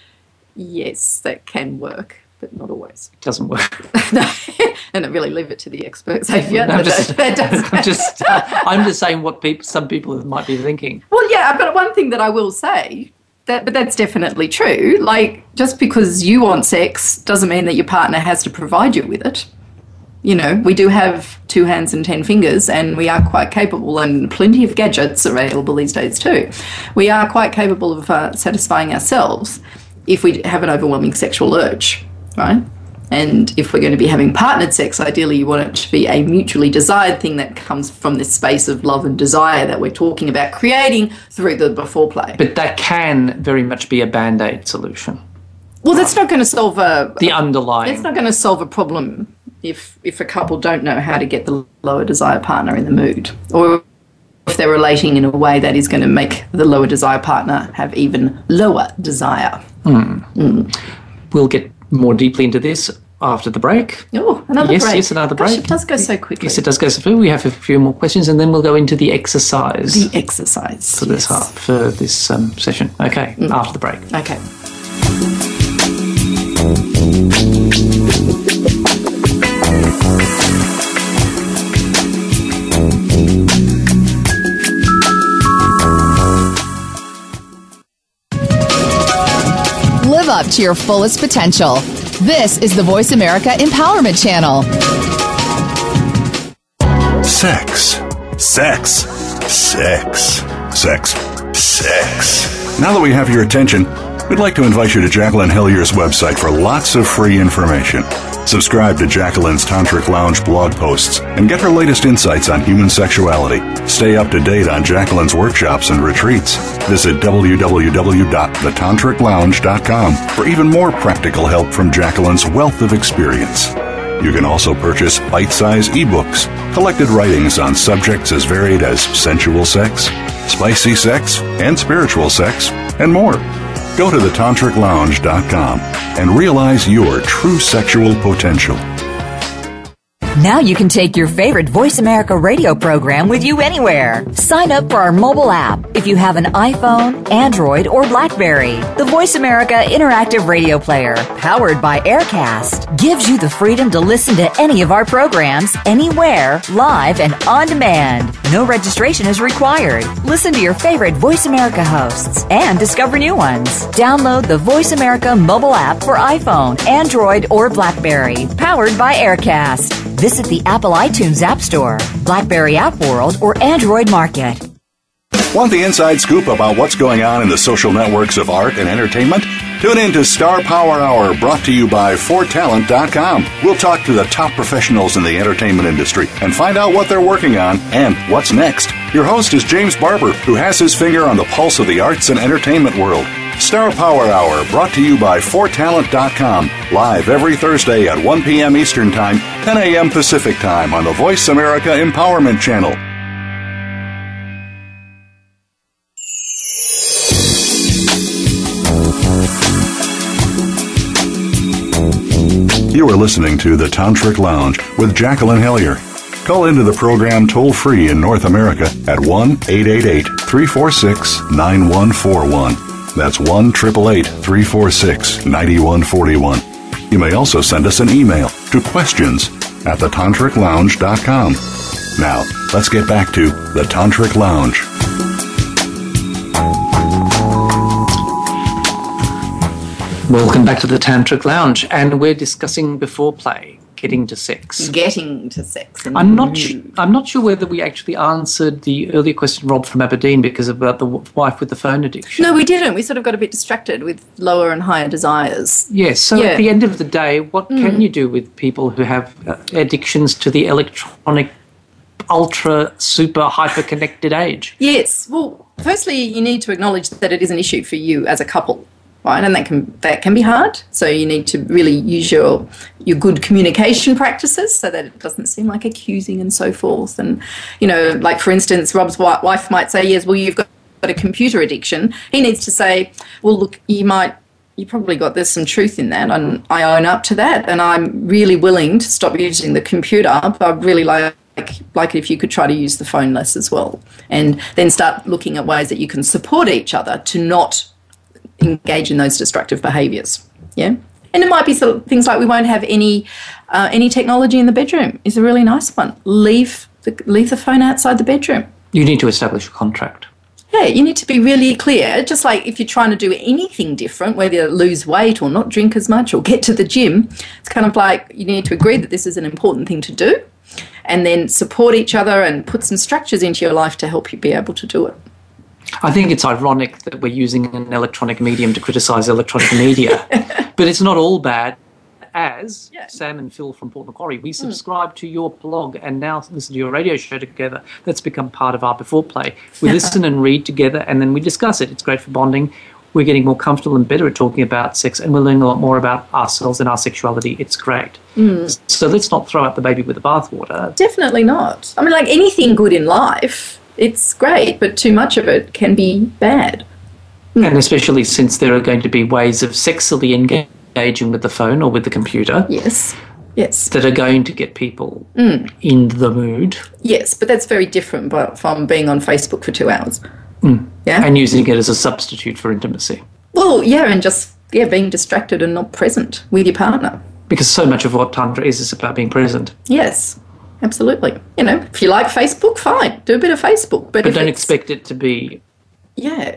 Yes, that can work, but not always. It doesn't work. No, and I really leave it to the experts. Xavier. No, no, just, that does. I'm just, uh, I'm just saying what people, some people might be thinking. Well, yeah, but one thing that I will say, that, but that's definitely true. Like, just because you want sex doesn't mean that your partner has to provide you with it. You know, we do have two hands and ten fingers, and we are quite capable, and plenty of gadgets available these days too. We are quite capable of uh, satisfying ourselves if we have an overwhelming sexual urge, right? And if we're going to be having partnered sex, ideally you want it to be a mutually desired thing that comes from this space of love and desire that we're talking about creating through the before play. But that can very much be a Band-Aid solution. Well, that's not going to solve a... The underlying... That's not going to solve a problem if if a couple don't know how to get the lower desire partner in the mood, or if they're relating in a way that is going to make the lower desire partner have even lower desire. Mm. Mm. We'll get more deeply into this after the break. Oh, another yes, break. Yes, another break. Gosh, it does go so quickly. Yes, it does go so quickly. We have a few more questions, and then we'll go into the exercise. The exercise. For this, yes. for this um, session. Okay, mm. after the break. Okay. Live up to your fullest potential. This is the Voice America Empowerment Channel. Sex. Sex. Sex. Sex. Sex. Now that we have your attention, we'd like to invite you to Jacqueline Hillier's website for lots of free information. Subscribe to Jacqueline's Tantric Lounge blog posts and get her latest insights on human sexuality. Stay up to date on Jacqueline's workshops and retreats. Visit w w w dot the tantric lounge dot com for even more practical help from Jacqueline's wealth of experience. You can also purchase bite-sized ebooks, collected writings on subjects as varied as sensual sex, spicy sex, and spiritual sex, and more. Go to the tantric lounge dot com and realize your true sexual potential. Now you can take your favorite Voice America radio program with you anywhere. Sign up for our mobile app. If if you have an iPhone, Android, or BlackBerry. The Voice America Interactive Radio Player, powered by Aircast, gives you the freedom to listen to any of our programs anywhere, live and on demand. No registration is required. Listen to your favorite Voice America hosts and discover new ones. Download the Voice America mobile app for iPhone, Android, or BlackBerry, powered by Aircast. Visit the Apple iTunes App Store, BlackBerry App World, or Android Market. Want the inside scoop about what's going on in the social networks of art and entertainment? Tune in to Star Power Hour, brought to you by four talent dot com. We'll talk to the top professionals in the entertainment industry and find out what they're working on and what's next. Your host is James Barber, who has his finger on the pulse of the arts and entertainment world. Star Power Hour, brought to you by four talent dot com, live every Thursday at one p.m. Eastern Time, ten a.m. Pacific Time on the Voice America Empowerment Channel. You are listening to The Tantric Lounge with Jacqueline Hillier. Call into the program toll-free in North America at one eight eight eight, three four six, nine one four one. That's one eight eight eight, three four six, nine one four one. You may also send us an email to questions at the tantric lounge dot com. Now, let's get back to The Tantric Lounge. Welcome back to the Tantric Lounge, and we're discussing before play, getting to sex. Getting to sex. I'm not. Sh- I'm not sure whether we actually answered the earlier question, Rob from Aberdeen, because about the w- wife with the phone addiction. No, we didn't. We sort of got a bit distracted with lower and higher desires. Yes. So Yeah. at the end of the day, what Mm. can you do with people who have uh, addictions to the electronic, ultra, super, hyper connected age? Yes. Well, firstly, you need to acknowledge that it is an issue for you as a couple. Right, and that can that can be hard. So you need to really use your your good communication practices so that it doesn't seem like accusing and so forth. And you know, like for instance, Rob's wi- wife might say, "Yes, well, you've got a computer addiction." He needs to say, "Well, look, you might, you probably got there's some truth in that, and I own up to that, and I'm really willing to stop using the computer, but I'd really like." Like, like if you could try to use the phone less as well, and then start looking at ways that you can support each other to not engage in those destructive behaviours. Yeah, and it might be sort of things like we won't have any uh, any technology in the bedroom. Is a really nice one. Leave the leave the phone outside the bedroom. You need to establish a contract. Yeah, you need to be really clear. Just like if you're trying to do anything different, whether lose weight or not drink as much or get to the gym, it's kind of like you need to agree that this is an important thing to do, and then support each other and put some structures into your life to help you be able to do it. I think it's ironic that we're using an electronic medium to criticise electronic media, but it's not all bad. As Yeah. Sam and Phil from Port Macquarie, we subscribe to your blog and now listen to your radio show together. That's become part of our before play. We listen and read together, and then we discuss it. It's great for bonding. We're getting more comfortable and better at talking about sex, and we're learning a lot more about ourselves and our sexuality. It's great. Mm. So let's not throw out the baby with the bathwater. Definitely not. I mean, like anything good in life, it's great, but too much of it can be bad. And especially since there are going to be ways of sexually engaging with the phone or with the computer. Yes. Yes. That are going to get people mm. in the mood. Yes, but that's very different but from being on Facebook for two hours. Mm. Yeah. And using it as a substitute for intimacy. Well, yeah, and just yeah, being distracted and not present with your partner. Because so much of what Tantra is is about being present. Yes. Absolutely. You know, if you like Facebook, fine. Do a bit of Facebook. But, but if don't it's, expect it to be... Yeah.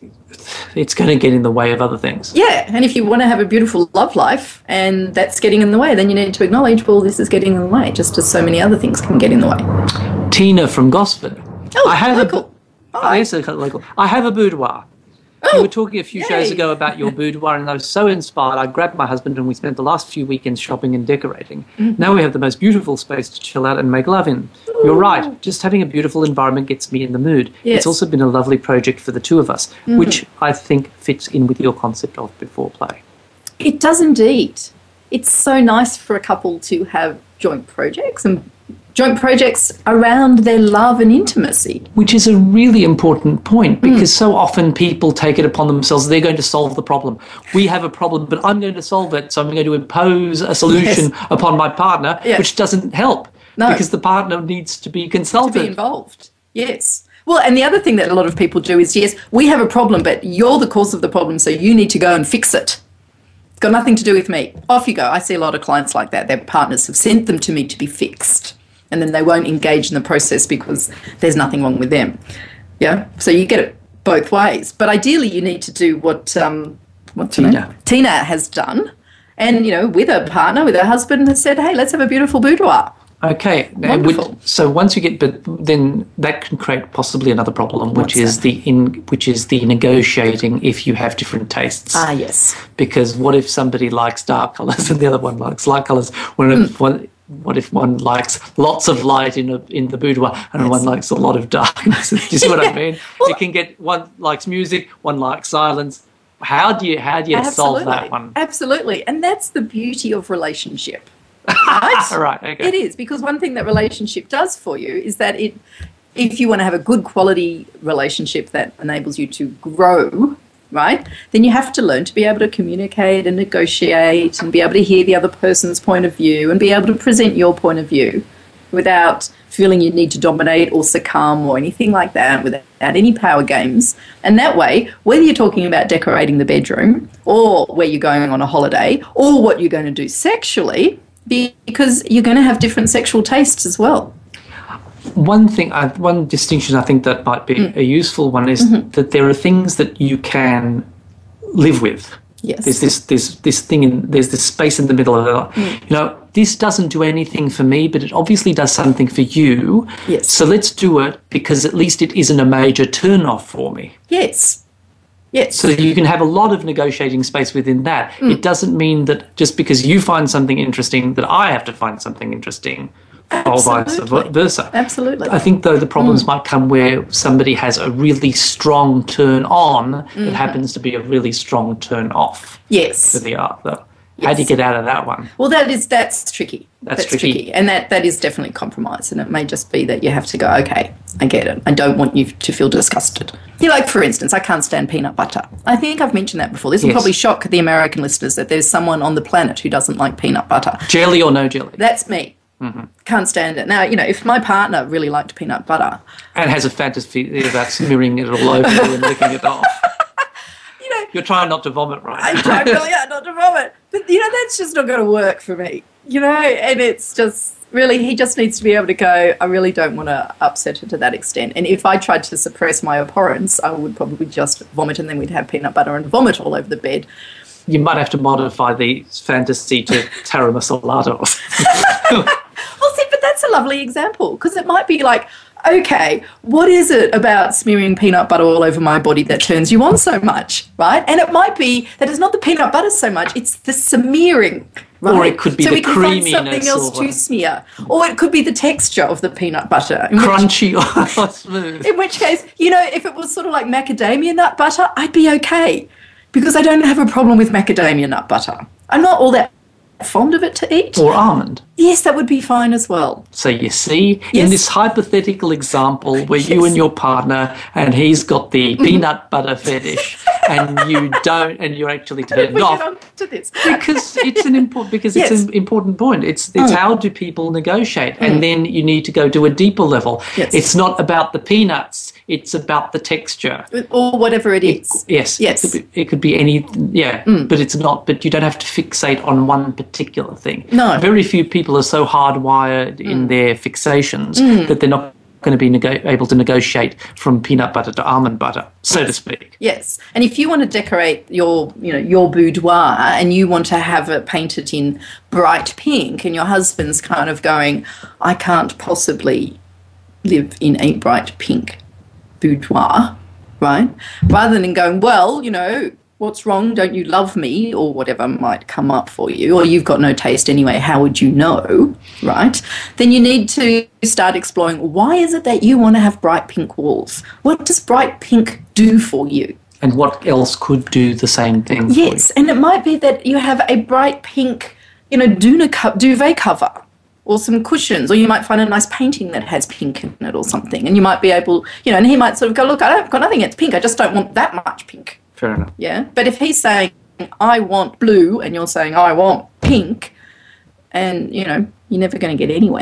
It's going to get in the way of other things. Yeah, and if you want to have a beautiful love life and that's getting in the way, then you need to acknowledge, well, this is getting in the way, just as so many other things can get in the way. Tina from Gosford. Oh, I have local. A, oh, yes, local. I have a boudoir. Oh, you were talking a few yay. shows ago about your boudoir, and I was so inspired. I grabbed my husband and we spent the last few weekends shopping and decorating. Mm-hmm. Now we have the most beautiful space to chill out and make love in. Ooh. You're right. Just having a beautiful environment gets me in the mood. Yes. It's also been a lovely project for the two of us, mm-hmm. which I think fits in with your concept of before play. It does indeed. It's so nice for a couple to have joint projects and joint projects around their love and intimacy. Which is a really important point, because mm. so often people take it upon themselves, they're going to solve the problem. We have a problem, but I'm going to solve it, so I'm going to impose a solution yes. upon my partner, yes. which doesn't help, no. because the partner needs to be consulted. To be involved, yes. Well, and the other thing that a lot of people do is, yes, we have a problem, but you're the cause of the problem, so you need to go and fix it. It's got nothing to do with me. Off you go. I see a lot of clients like that. Their partners have sent them to me to be fixed, and then they won't engage in the process because there's nothing wrong with them. Yeah? So you get it both ways. But ideally, you need to do what, um, what's her name? Tina has done, and, you know, with a partner, with her husband, has said, hey, let's have a beautiful boudoir. Okay. Wonderful. So once you get, but then that can create possibly another problem, which What's is that? the in, which is the negotiating if you have different tastes. Ah, yes. Because what if somebody likes dark colours and the other one likes light colours? What if Mm. one, what if one likes lots of light in a, in the boudoir and Yes. one likes a lot of darkness? Do you see what Yeah. I mean? Well- you can get one likes music, one likes silence. How do you how do you solve that one? Absolutely. And that's the beauty of relationship. Right? Right. Okay. It is, because one thing that relationship does for you is that it, if you want to have a good quality relationship that enables you to grow, right, then you have to learn to be able to communicate and negotiate and be able to hear the other person's point of view and be able to present your point of view without feeling you need to dominate or succumb or anything like that, without any power games. And that way, whether you're talking about decorating the bedroom or where you're going on a holiday or what you're going to do sexually, because you're going to have different sexual tastes as well. One thing, I, one distinction I think that might be Mm. a useful one is Mm-hmm. that there are things that you can live with. Yes. There's this, this, this thing, in, there's this space in the middle of it. Mm. You know, this doesn't do anything for me, but it obviously does something for you. Yes. So let's do it because at least it isn't a major turn-off for me. Yes. Yes. So you can have a lot of negotiating space within that. Mm. It doesn't mean that just because you find something interesting that I have to find something interesting, or vice Absolutely. versa. Absolutely. I think, though, the problems Mm. might come where somebody has a really strong turn on Mm-hmm. that happens to be a really strong turn off Yes. for the other. How do you Yes. get out of that one? Well, that is that's tricky. That's tricky. and that that is definitely compromise. And it may just be that you have to go, okay, I get it. I don't want you to feel disgusted. You know, like for instance, I can't stand peanut butter. I think I've mentioned that before. This will Yes. probably shock the American listeners that there's someone on the planet who doesn't like peanut butter. Jelly or no jelly? That's me. Mm-hmm. Can't stand it. Now, you know, if my partner really liked peanut butter, And has a fantasy about smearing it all over you and licking it off. you know, You're trying not to vomit, right? I try really hard not to vomit. But, you know, that's just not going to work for me, you know, and it's just really, he just needs to be able to go, I really don't want to upset her to that extent. And if I tried to suppress my abhorrence, I would probably just vomit and then we'd have peanut butter and vomit all over the bed. You might have to modify the fantasy to taramasalado or something. Well, see, but that's a lovely example because it might be like, okay, what is it about smearing peanut butter all over my body that turns you on so much, right? And it might be that it's not the peanut butter so much, it's the smearing, right? Or it could be so the we can find creaminess something else or- to smear. Or it could be the texture of the peanut butter. in which- Crunchy or smooth. In which case, you know, if it was sort of like macadamia nut butter, I'd be okay because I don't have a problem with macadamia nut butter. I'm not all that fond of it to eat. Or almond. Yes, that would be fine as well. So you see, Yes. in this hypothetical example where you Yes. and your partner, and he's got the peanut butter fetish, and you don't, and you're actually turned We off. get on to this. Because it's an important because it's Yes. an important point. It's it's Mm. how do people negotiate, and then you need to go to a deeper level. Yes. It's not about the peanuts; it's about the texture. Or whatever it is. Yes, Yes. It could be, it could be any, yeah, but it's not. But you don't have to fixate on one particular thing. No. Very few people are so hardwired in their fixations that they're not going to be nego- able to negotiate from peanut butter to almond butter, so to speak. Yes. And if you want to decorate your, you know, your boudoir and you want to have it painted in bright pink and your husband's kind of going, I can't possibly live in a bright pink boudoir, right? Rather than going, well, you know, what's wrong? Don't you love me? Or whatever might come up for you. Or you've got no taste anyway. How would you know? Right? Then you need to start exploring, why is it that you want to have bright pink walls? What does bright pink do for you? And what else could do the same thing? for you? Yes, and it might be that you have a bright pink, you know, duna co- duvet cover or some cushions, or you might find a nice painting that has pink in it or something, and you might be able, you know, and he might sort of go, look, I don't, I've got nothing against pink, I just don't want that much pink. Fair enough. Yeah, but if he's saying, I want blue, and you're saying, I want pink, and, you know, you're never going to get anywhere.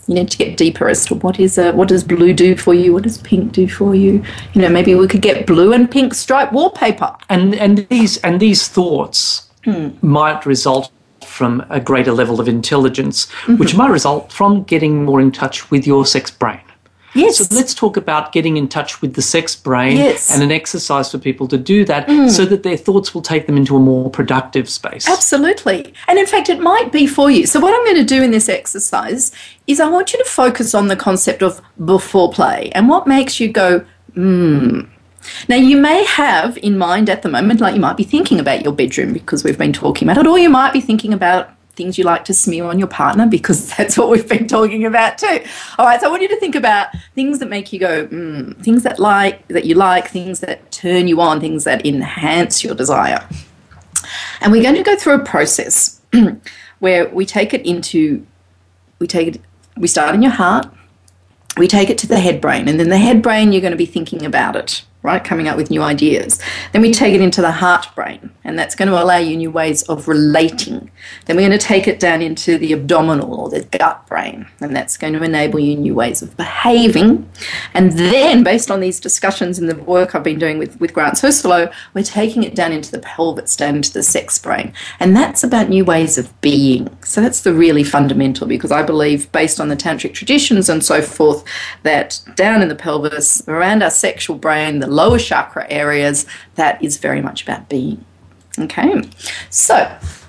You need to get deeper as to what is a, what does blue do for you? What does pink do for you? You know, maybe we could get blue and pink striped wallpaper. And and these and these thoughts hmm. might result from a greater level of intelligence, mm-hmm. which might result from getting more in touch with your sex brain. Yes. So let's talk about getting in touch with the sex brain yes. and an exercise for people to do that mm. so that their thoughts will take them into a more productive space. Absolutely. And in fact, it might be for you. So what I'm going to do in this exercise is I want you to focus on the concept of before play and what makes you go, hmm. Now, you may have in mind at the moment, like you might be thinking about your bedroom because we've been talking about it, or you might be thinking about things you like to smear on your partner because that's what we've been talking about too. All right, so I want you to think about things that make you go, mm, things that like that you like, things that turn you on, things that enhance your desire. And we're going to go through a process where we take it into, we take it, we start in your heart, we take it to the head brain, and then the head brain you're going to be thinking about it. Right, coming up with new ideas. Then we take it into the heart brain, and that's going to allow you new ways of relating. Then we're going to take it down into the abdominal or the gut brain, and that's going to enable you new ways of behaving. And then, based on these discussions and the work I've been doing with, with Grant Sosolo, we're taking it down into the pelvis, down into the sex brain. And that's about new ways of being. So that's the really fundamental, because I believe, based on the tantric traditions and so forth, that down in the pelvis, around our sexual brain, the lower chakra areas, that is very much about being. Okay, so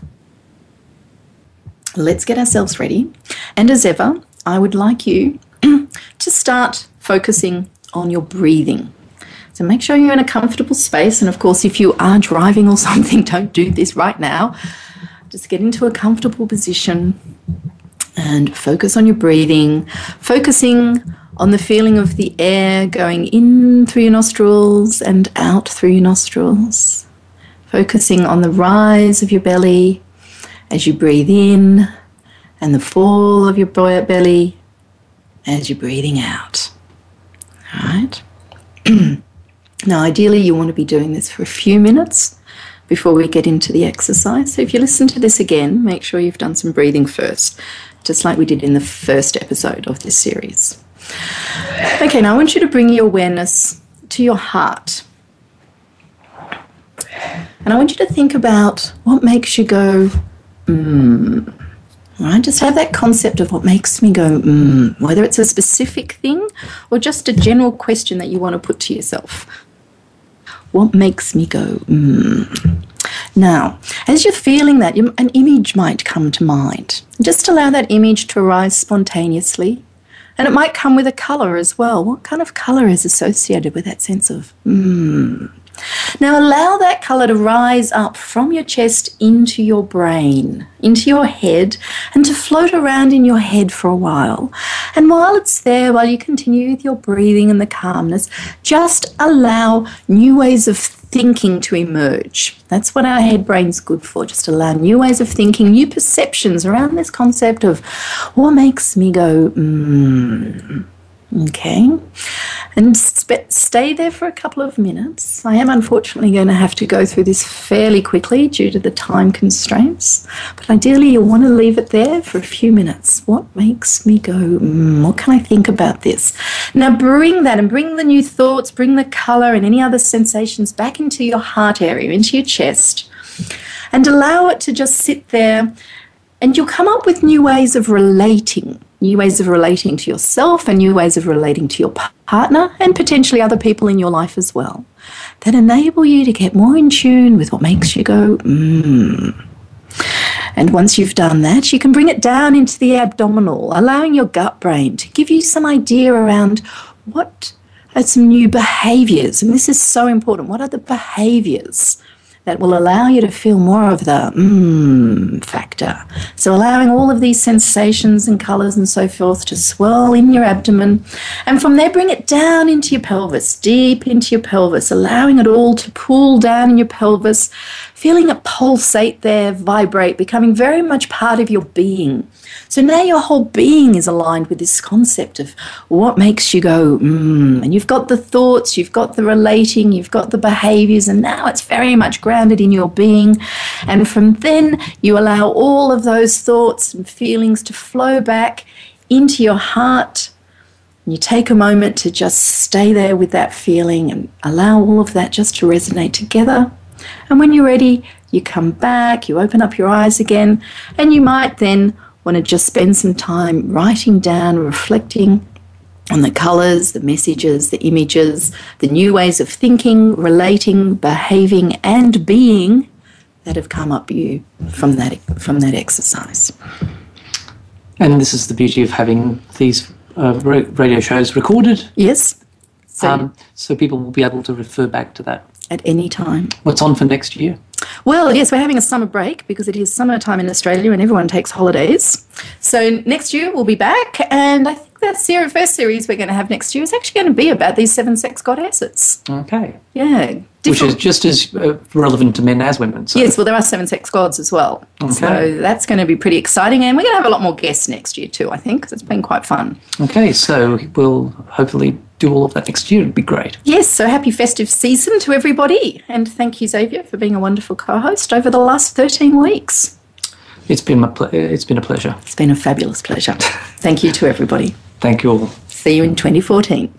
let's get ourselves ready. And as ever, I would like you to start focusing on your breathing. So make sure you're in a comfortable space. And of course, if you are driving or something, don't do this right now. Just get into a comfortable position and focus on your breathing, focusing on the feeling of the air going in through your nostrils and out through your nostrils. Focusing on the rise of your belly as you breathe in and the fall of your belly as you're breathing out. All right? Now, ideally, you want to be doing this for a few minutes before we get into the exercise. So if you listen to this again, make sure you've done some breathing first, just like we did in the first episode of this series. Okay, now I want you to bring your awareness to your heart. And I want you to think about what makes you go, mmm. All right, just have that concept of what makes me go, mmm, whether it's a specific thing or just a general question that you want to put to yourself. What makes me go, mmm? Now, as you're feeling that, an image might come to mind. Just allow that image to arise spontaneously. And it might come with a colour as well. What kind of colour is associated with that sense of mmm? Now allow that colour to rise up from your chest into your brain, into your head, and to float around in your head for a while. And while it's there, while you continue with your breathing and the calmness, just allow new ways of thinking to emerge. That's what our head brain's good for, just allow new ways of thinking, new perceptions around this concept of what makes me go, mmm. Okay, and sp- stay there for a couple of minutes. I am unfortunately going to have to go through this fairly quickly due to the time constraints, but ideally you'll want to leave it there for a few minutes. What makes me go, mm, what can I think about this? Now bring that and bring the new thoughts, bring the colour and any other sensations back into your heart area, into your chest, and allow it to just sit there, and you'll come up with new ways of relating. New ways of relating to yourself and new ways of relating to your partner and potentially other people in your life as well that enable you to get more in tune with what makes you go, mmm. And once you've done that, you can bring it down into the abdominal, allowing your gut brain to give you some idea around what are some new behaviours. And this is so important. What are the behaviours that will allow you to feel more of the mmm factor? So allowing all of these sensations and colours and so forth to swirl in your abdomen, and from there bring it down into your pelvis, deep into your pelvis, allowing it all to pool down in your pelvis, feeling it pulsate there, vibrate, becoming very much part of your being. So now your whole being is aligned with this concept of what makes you go, mmm. And you've got the thoughts, you've got the relating, you've got the behaviours, and now it's very much grounded in your being. And from then you allow all of those thoughts and feelings to flow back into your heart. You take a moment to just stay there with that feeling and allow all of that just to resonate together. And when you're ready, you come back, you open up your eyes again, and you might then want to just spend some time writing down, reflecting on the colours, the messages, the images, the new ways of thinking, relating, behaving, and being that have come up you from that from that exercise. And this is the beauty of having these uh, radio shows recorded. Yes. So, um, so people will be able to refer back to that at any time. What's on for next year? Well, yes, we're having a summer break because it is summertime in Australia and everyone takes holidays. So next year we'll be back, and I think the ser- first series we're going to have next year is actually going to be about these seven sex goddesses. Okay. Yeah. Which is just as uh, relevant to men as women. So. Yes, well, there are seven sex gods as well. Okay. So that's going to be pretty exciting, and we're going to have a lot more guests next year too, I think, because it's been quite fun. Okay, so we'll hopefully do all of that next year. It'd be great. Yes, so happy festive season to everybody, and thank you, Xavier, for being a wonderful co-host over the last thirteen weeks. It's been my ple- it's been a pleasure. It's been a fabulous pleasure. Thank you to everybody. Thank you all. See you in twenty fourteen.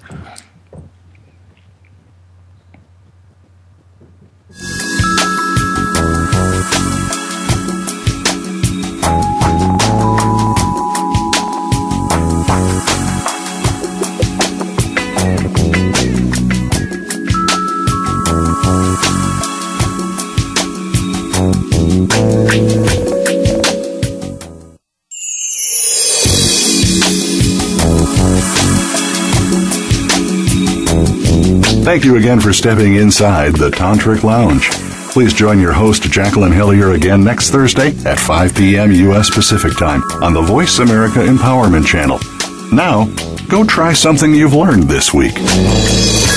Thank you again for stepping inside the Tantric Lounge. Please join your host, Jacqueline Hillier, again next Thursday at five p.m. U S Pacific Time on the Voice America Empowerment Channel. Now, go try something you've learned this week.